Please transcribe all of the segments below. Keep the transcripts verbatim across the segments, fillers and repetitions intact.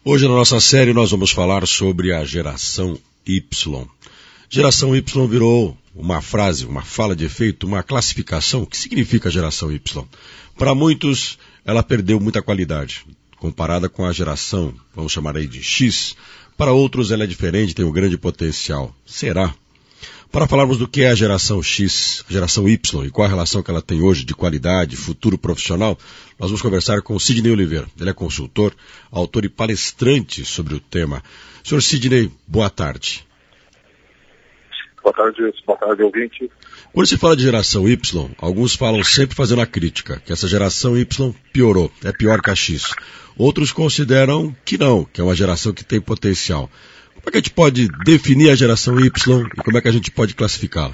Hoje na nossa série nós vamos falar sobre a geração Y. Geração Y virou uma frase, uma fala de efeito, uma classificação. O que significa geração Y? Para muitos ela perdeu muita qualidade, comparada com a geração, vamos chamar aí de X. Para outros ela é diferente, tem um grande potencial. Será? Para falarmos do que é a geração X, a geração Y e qual a relação que ela tem hoje de qualidade, futuro profissional, nós vamos conversar com o Sidney Oliveira. Ele é consultor, autor e palestrante sobre o tema. senhor Sidney, boa tarde. Boa tarde, boa tarde, ouvinte. Quando se fala de geração Y, alguns falam sempre fazendo a crítica, que essa geração Y piorou, é pior que a X. Outros consideram que não, que é uma geração que tem potencial. Como é que a gente pode definir a geração Y e como é que a gente pode classificá-la?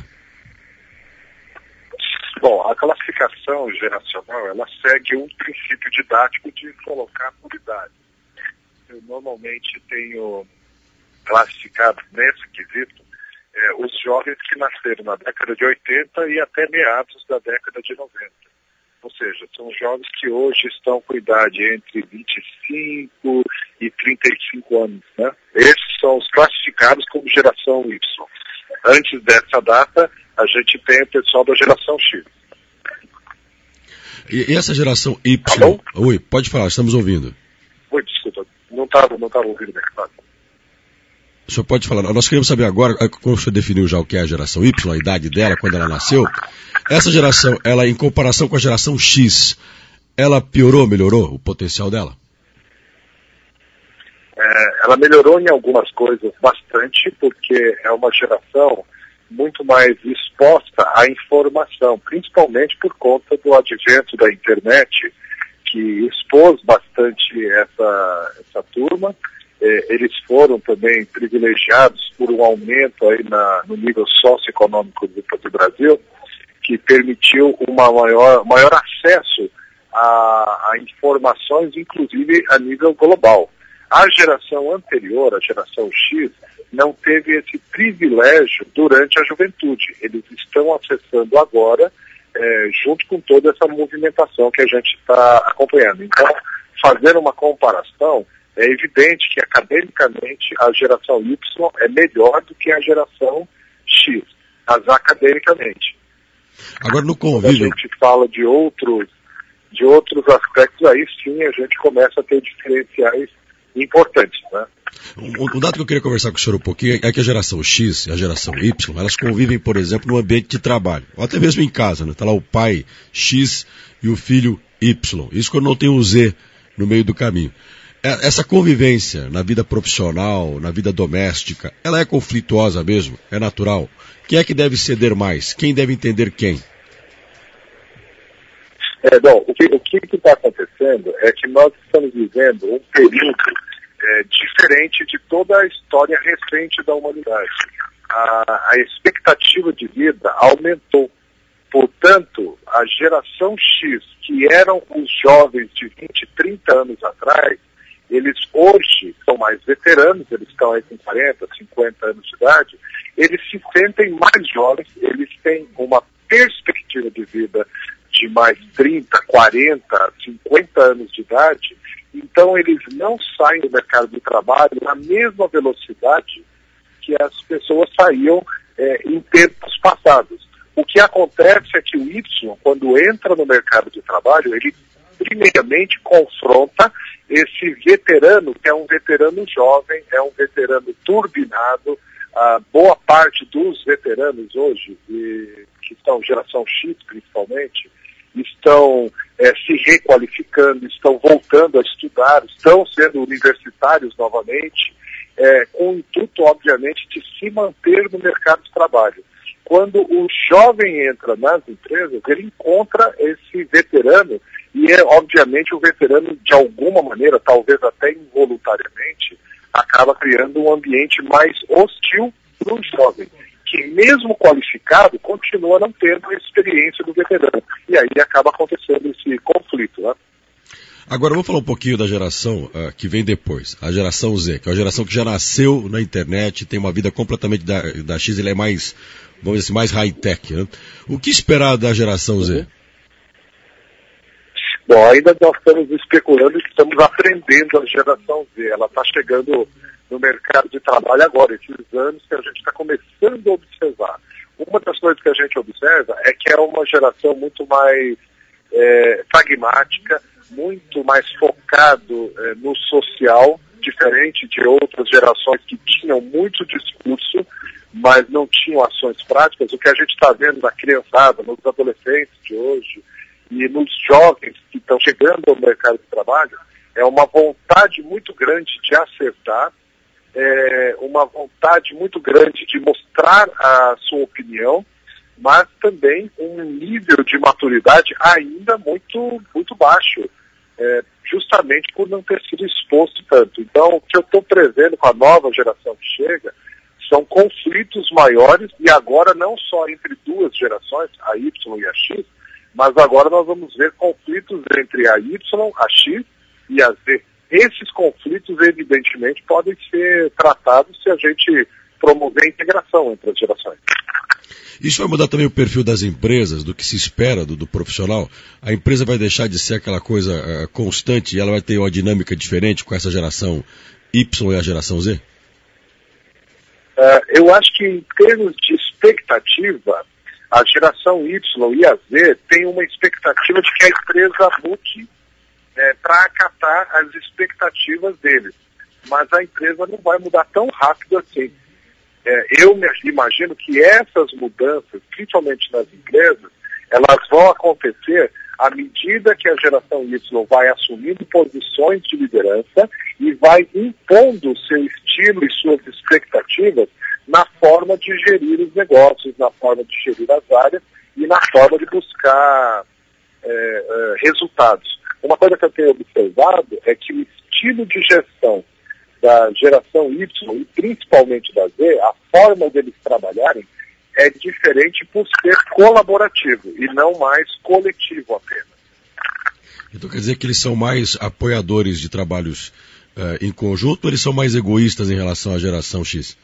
Bom, a classificação geracional, ela segue um princípio didático de colocar por idade. Eu normalmente tenho classificado nesse quesito é, os jovens que nasceram na década de oitenta e até meados da década de noventa. Ou seja, são jovens que hoje estão com idade entre vinte e cinco e trinta e cinco anos, né? Esses são os classificados como geração Y. Antes dessa data, a gente tem o pessoal da geração X. E, e essa geração Y... Alô? Oi, pode falar, estamos ouvindo. Oi, desculpa, não estava não tava ouvindo bem, claro. O senhor pode falar, nós queremos saber agora, como o senhor definiu já o que é a geração Y, a idade dela, quando ela nasceu. Essa geração, ela em comparação com a geração X, ela piorou, melhorou o potencial dela? É, ela melhorou em algumas coisas bastante, porque é uma geração muito mais exposta à informação, principalmente por conta do advento da internet, que expôs bastante essa, essa turma. É, eles foram também privilegiados por um aumento aí na, no nível socioeconômico do, do Brasil, que permitiu um maior, maior acesso a, a informações, inclusive a nível global. A geração anterior, a geração X, não teve esse privilégio durante a juventude. Eles estão acessando agora, é, junto com toda essa movimentação que a gente está acompanhando. Então, fazer uma comparação, é evidente que academicamente a geração Y é melhor do que a geração X, mas academicamente. Agora no Quando convívio... a gente fala de outros, de outros aspectos, aí sim a gente começa a ter diferenciais importantes, né? Um, um dado que eu queria conversar com o senhor um pouquinho é que a geração X e a geração Y, elas convivem, por exemplo, no ambiente de trabalho, ou até mesmo em casa, né? Está lá o pai X e o filho Y. Isso quando não tem o Z no meio do caminho. Essa convivência na vida profissional, na vida doméstica, ela é conflituosa mesmo? É natural? Quem é que deve ceder mais? Quem deve entender quem? É, bom, o que o que está acontecendo é que nós estamos vivendo um período é, diferente de toda a história recente da humanidade. A, a expectativa de vida aumentou. Portanto, a geração X, que eram os jovens de vinte, trinta anos atrás, eles hoje são mais veteranos, eles estão aí com quarenta, cinquenta anos de idade, eles se sentem mais jovens, eles têm uma perspectiva de vida de mais trinta, quarenta, cinquenta anos de idade, então eles não saem do mercado de trabalho na mesma velocidade que as pessoas saíam é, em tempos passados. O que acontece é que o Y, quando entra no mercado de trabalho, ele primeiramente confronta esse veterano, que é um veterano jovem, é um veterano turbinado. A boa parte dos veteranos hoje, e, que estão geração X principalmente, estão é, se requalificando, estão voltando a estudar, estão sendo universitários novamente, é, com o intuito, obviamente, de se manter no mercado de trabalho. Quando o jovem entra nas empresas, ele encontra esse veterano, e é, obviamente, o veterano, de alguma maneira, talvez até involuntariamente, acaba criando um ambiente mais hostil para o jovem, que mesmo qualificado, continua não tendo a experiência do veterano. E aí acaba acontecendo esse conflito, né? Agora, vamos falar um pouquinho da geração uh, que vem depois, a geração Z, que é uma geração que já nasceu na internet, tem uma vida completamente da, da X, ele é mais, vamos dizer assim, mais high-tech, né? O que esperar da geração Z? Bom, ainda nós estamos especulando e estamos aprendendo a geração Z. Ela está chegando no mercado de trabalho agora, esses anos que a gente está começando a observar. Uma das coisas que a gente observa é que é uma geração muito mais é, pragmática, muito mais focado é, no social, diferente de outras gerações que tinham muito discurso, mas não tinham ações práticas. O que a gente está vendo na criançada, nos adolescentes de hoje e nos jovens que estão chegando ao mercado de trabalho, é uma vontade muito grande de acertar, é uma vontade muito grande de mostrar a sua opinião, mas também um nível de maturidade ainda muito, muito baixo, é, justamente por não ter sido exposto tanto. Então, o que eu estou prevendo com a nova geração que chega são conflitos maiores, e agora não só entre duas gerações, a Y e a X, mas agora nós vamos ver conflitos entre a Y, a X e a Z. Esses conflitos, evidentemente, podem ser tratados se a gente promover a integração entre as gerações. Isso vai mudar também o perfil das empresas, do que se espera do, do profissional? A empresa vai deixar de ser aquela coisa uh, constante e ela vai ter uma dinâmica diferente com essa geração Y e a geração Z? Uh, eu acho que em termos de expectativa, a geração Y e a Z tem uma expectativa de que a empresa mude é, para acatar as expectativas deles. Mas a empresa não vai mudar tão rápido assim. É, eu me imagino que essas mudanças, principalmente nas empresas, elas vão acontecer à medida que a geração Y vai assumindo posições de liderança e vai impondo seu estilo e suas expectativas na forma de gerir os negócios, na forma de gerir as áreas e na forma de buscar é, é, resultados. Uma coisa que eu tenho observado é que o estilo de gestão da geração Y e principalmente da Z, a forma deles trabalharem é diferente por ser colaborativo e não mais coletivo apenas. Então quer dizer que eles são mais apoiadores de trabalhos uh, em conjunto, ou eles são mais egoístas em relação à geração X?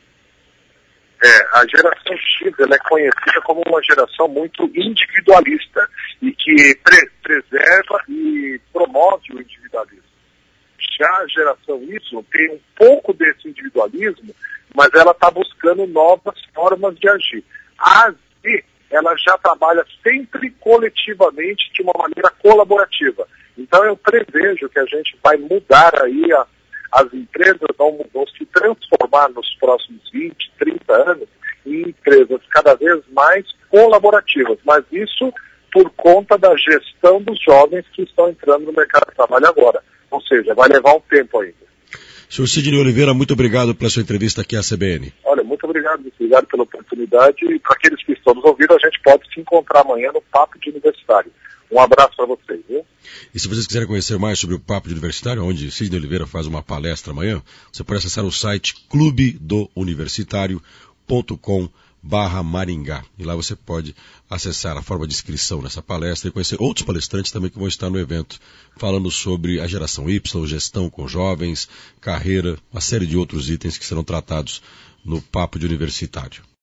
É, a geração X ela é conhecida como uma geração muito individualista e que pre- preserva e promove o individualismo. Já a geração Y tem um pouco desse individualismo, mas ela está buscando novas formas de agir. A Z, ela já trabalha sempre coletivamente de uma maneira colaborativa. Então eu prevejo que a gente vai mudar aí, a, as empresas vão, vão se transformar nos próximos vinte, trinta anos em empresas cada vez mais colaborativas, mas isso por conta da gestão dos jovens que estão entrando no mercado de trabalho agora. Ou seja, vai levar um tempo ainda. senhor Sidney Oliveira, muito obrigado pela sua entrevista aqui à C B N. Olha, muito obrigado, obrigado pela oportunidade. E para aqueles que estão nos ouvindo, a gente pode se encontrar amanhã no Papo de Universitário. Um abraço para vocês, viu? E se vocês quiserem conhecer mais sobre o Papo de Universitário, onde Sidney Oliveira faz uma palestra amanhã, você pode acessar o site clube do universitário ponto com barra Maringá. E lá você pode acessar a forma de inscrição nessa palestra e conhecer outros palestrantes também que vão estar no evento, falando sobre a geração Y, gestão com jovens, carreira, uma série de outros itens que serão tratados no Papo de Universitário.